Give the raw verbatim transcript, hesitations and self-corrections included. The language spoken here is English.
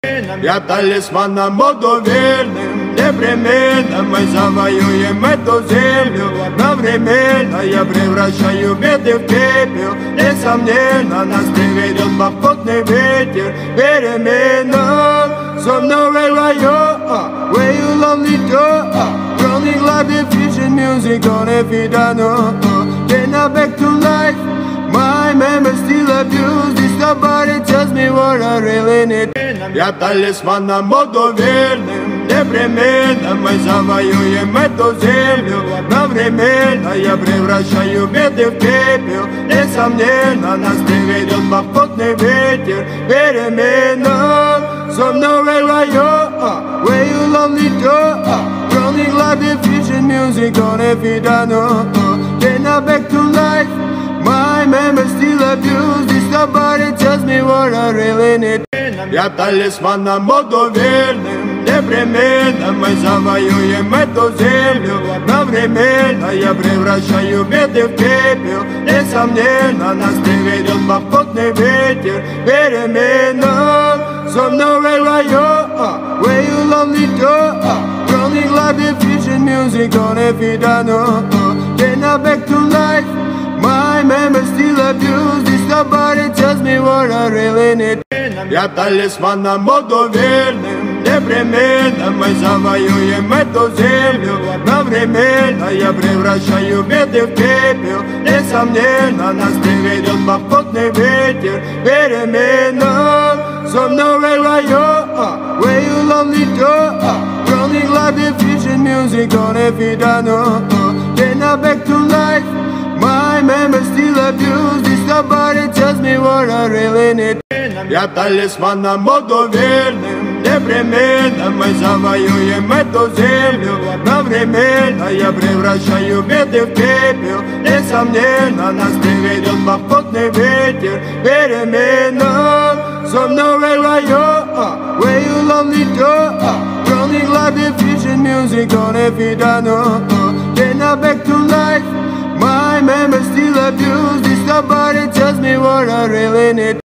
Я талисманом буду верным, непременно мы завоюем эту землю. Одновременно я превращаю беды в пепел. Несомненно, нас приведет попутный ветер. Перемена, so know where I are, where you lonely go. Running like the fish in music on every dano. Then I back to life, my memory still abused. This nobody tells me what I really need. Я талисманом буду верным, непременно мы завоюем эту землю. Одновременно я превращаю беды в пепел. Несомненно, нас приведет попутный ветер. Перемена, so know where I are, where you lonely go. Running like the fish in music on every dano. Then I back to life, my memory still abused. This nobody tells me what I really need. Я талисманом буду верным, непременно мы завоюем эту землю. Одновременно я превращаю беды в пепел. Несомненно, нас приведет попутный ветер. Перемена, so know where I are, where you lonely go. Running like the fish in music on every dano. Then I back to life, my memory still abused. This nobody tells me what I really need. Я талисманом буду верным, непременно мы завоюем эту землю. Одновременно я превращаю беды в пепел. Несомненно, нас приведет попутный ветер. Перемена, so know where I are, where you lonely go. Running like the fish in music on every dano. Then I back to life, my memory still abused. This nobody tells me what I really need. Я талисманом буду верным, непременно мы завоюем эту землю. Одновременно я превращаю беды в пепел. Несомненно, нас приведет попутный ветер. Перемена, so know where I are, where you lonely go. Running like the fish in music on every dano. Then I back to life, my memory still abused. This nobody tells me what I really need.